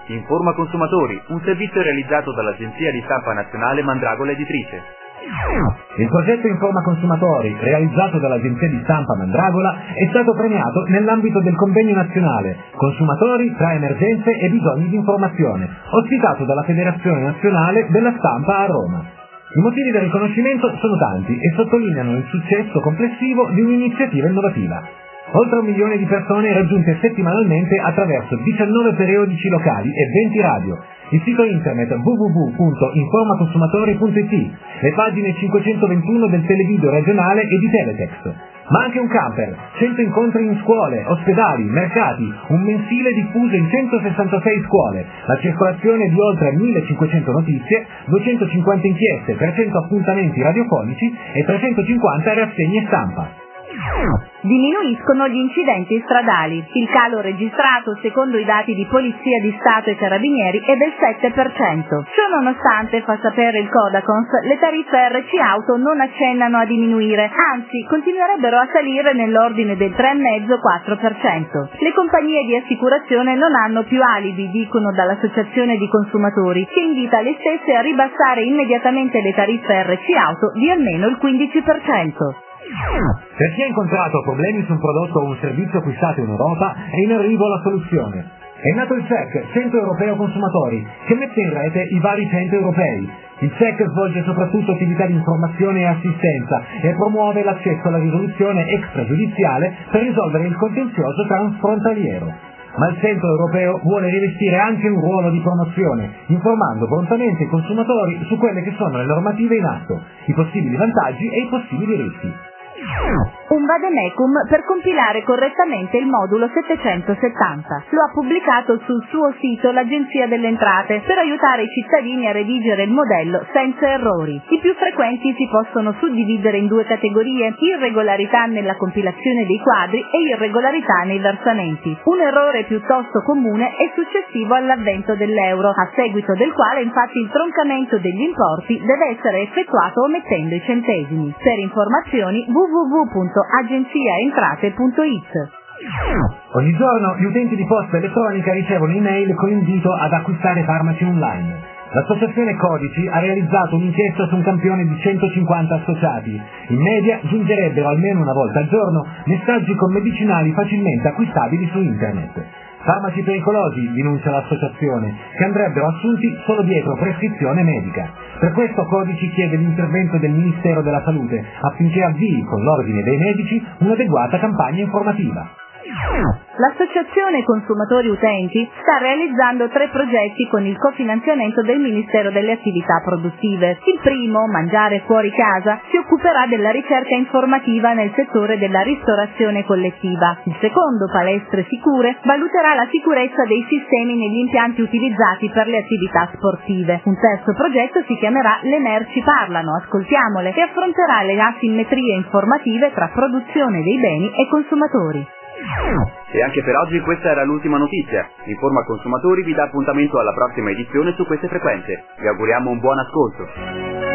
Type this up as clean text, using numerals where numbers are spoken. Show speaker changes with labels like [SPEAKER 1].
[SPEAKER 1] Informa Consumatori, un servizio realizzato dall'Agenzia di Stampa Nazionale Mandragola Editrice.
[SPEAKER 2] Il progetto Informa Consumatori, realizzato dall'Agenzia di Stampa Mandragola, è stato premiato nell'ambito del convegno nazionale Consumatori tra emergenze e bisogni di informazione, ospitato dalla Federazione Nazionale della Stampa a Roma. I motivi del riconoscimento sono tanti e sottolineano il successo complessivo di un'iniziativa innovativa. Oltre 1 milione di persone raggiunte settimanalmente attraverso 19 periodici locali e 20 radio, il sito internet www.informaconsumatori.it, le pagine 521 del televideo regionale e di Teletext, ma anche un camper, 100 incontri in scuole, ospedali, mercati, un mensile diffuso in 166 scuole, la circolazione di oltre 1500 notizie, 250 inchieste, 300 appuntamenti radiofonici e 350 rassegne stampa.
[SPEAKER 3] Diminuiscono gli incidenti stradali. Il calo registrato, secondo i dati di Polizia di Stato e Carabinieri, è del 7%. Ciò nonostante, fa sapere il Codacons, le tariffe RC Auto non accennano a diminuire, anzi continuerebbero a salire nell'ordine del 3,5-4%. Le compagnie di assicurazione non hanno più alibi, dicono dall'Associazione di Consumatori, che invita le stesse a ribassare immediatamente le tariffe RC Auto di almeno il 15%.
[SPEAKER 2] Per chi ha incontrato problemi su un prodotto o un servizio acquistato in Europa, è in arrivo la soluzione. È nato il CEC, Centro Europeo Consumatori, che mette in rete i vari centri europei. Il CEC svolge soprattutto attività di informazione e assistenza e promuove l'accesso alla risoluzione extragiudiziale per risolvere il contenzioso transfrontaliero. Ma il Centro Europeo vuole rivestire anche un ruolo di promozione, informando prontamente i consumatori su quelle che sono le normative in atto, i possibili vantaggi e i possibili rischi.
[SPEAKER 3] Un vademecum per compilare correttamente il modulo 770. Lo ha pubblicato sul suo sito l'Agenzia delle Entrate per aiutare i cittadini a redigere il modello senza errori. I più frequenti si possono suddividere in 2 categorie: irregolarità nella compilazione dei quadri e irregolarità nei versamenti. Un errore piuttosto comune è successivo all'avvento dell'euro, a seguito del quale infatti il troncamento degli importi deve essere effettuato omettendo i centesimi. Per informazioni www.agenziaentrate.it.
[SPEAKER 2] Ogni giorno gli utenti di posta elettronica ricevono email con invito ad acquistare farmaci online. L'associazione Codici ha realizzato un'inchiesta su un campione di 150 associati. In media giungerebbero almeno una volta al giorno messaggi con medicinali facilmente acquistabili su internet. Farmaci pericolosi, denuncia l'associazione, che andrebbero assunti solo dietro prescrizione medica. Per questo Codici chiede l'intervento del Ministero della Salute affinché avvii con l'ordine dei medici un'adeguata campagna informativa.
[SPEAKER 3] L'Associazione Consumatori Utenti sta realizzando 3 progetti con il cofinanziamento del Ministero delle Attività Produttive. Il primo, Mangiare fuori casa, si occuperà della ricerca informativa nel settore della ristorazione collettiva. Il secondo, Palestre Sicure, valuterà la sicurezza dei sistemi negli impianti utilizzati per le attività sportive. Un terzo progetto si chiamerà Le merci parlano, ascoltiamole, e affronterà le asimmetrie informative tra produzione dei beni e consumatori.
[SPEAKER 1] E anche per oggi questa era l'ultima notizia. Informa Consumatori vi dà appuntamento alla prossima edizione su queste frequenze. Vi auguriamo un buon ascolto.